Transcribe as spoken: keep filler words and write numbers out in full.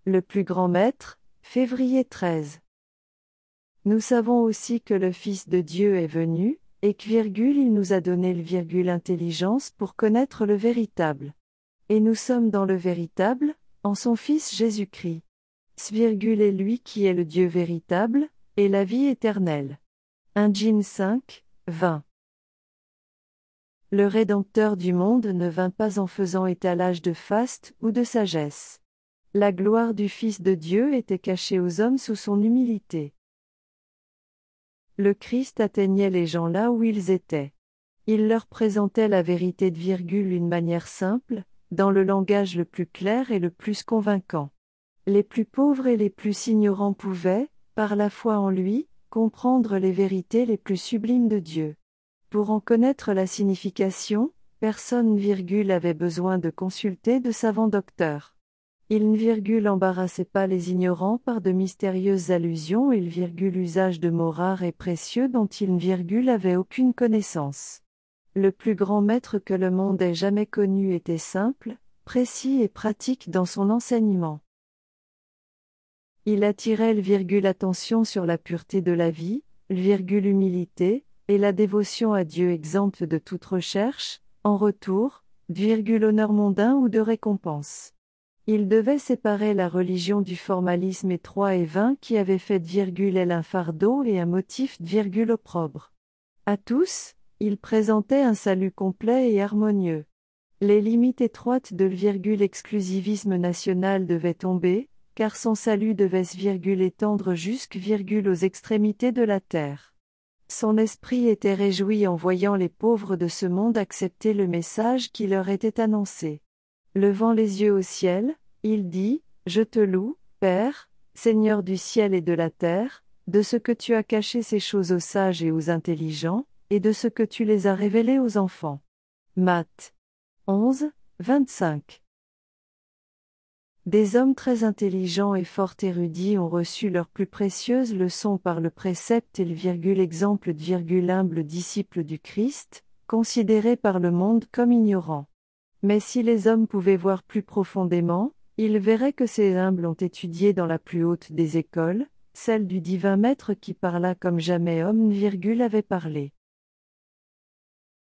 Le plus grand maître, février treize. Nous savons aussi que le Fils de Dieu est venu, et que virgule, il nous a donné le virgule intelligence pour connaître le véritable. Et nous sommes dans le véritable, en son Fils Jésus-Christ. Ce virgule est lui qui est le Dieu véritable, et la vie éternelle. un Jean cinq, vingt. Le Rédempteur du monde ne vint pas en faisant étalage de faste ou de sagesse. La gloire du Fils de Dieu était cachée aux hommes sous son humilité. Le Christ atteignait les gens là où ils étaient. Il leur présentait la vérité de virgule d'une manière simple, dans le langage le plus clair et le plus convaincant. Les plus pauvres et les plus ignorants pouvaient, par la foi en lui, comprendre les vérités les plus sublimes de Dieu. Pour en connaître la signification, personne virgule avait besoin de consulter de savants docteurs. Il ne virgule embarrassait pas les ignorants par de mystérieuses allusions et le virgule usage de mots rares et précieux dont il ne virgule avait aucune connaissance. Le plus grand maître que le monde ait jamais connu était simple, précis et pratique dans son enseignement. Il attirait le virgule attention sur la pureté de la vie, le virgule humilité, et la dévotion à Dieu exempte de toute recherche, en retour, virgule honneur mondain ou de récompense. Il devait séparer la religion du formalisme étroit et vain qui avait fait de virgule elle un fardeau et un motif de virgule opprobre. À tous, il présentait un salut complet et harmonieux. Les limites étroites de le virgule exclusivisme national devaient tomber, car son salut devait se virgule étendre jusque virgule aux extrémités de la terre. Son esprit était réjoui en voyant les pauvres de ce monde accepter le message qui leur était annoncé. Levant les yeux au ciel, il dit, « Je te loue, Père, Seigneur du ciel et de la terre, de ce que tu as caché ces choses aux sages et aux intelligents, et de ce que tu les as révélées aux enfants. » Matthieu onze, vingt-cinq. Des hommes très intelligents et fort érudits ont reçu leurs plus précieuses leçons par le précepte et le virgule exemple de virgule humble disciple du Christ, considérés par le monde comme ignorants. Mais si les hommes pouvaient voir plus profondément, ils verraient que ces humbles ont étudié dans la plus haute des écoles, celle du divin Maître qui parla comme jamais homme virgule avait parlé.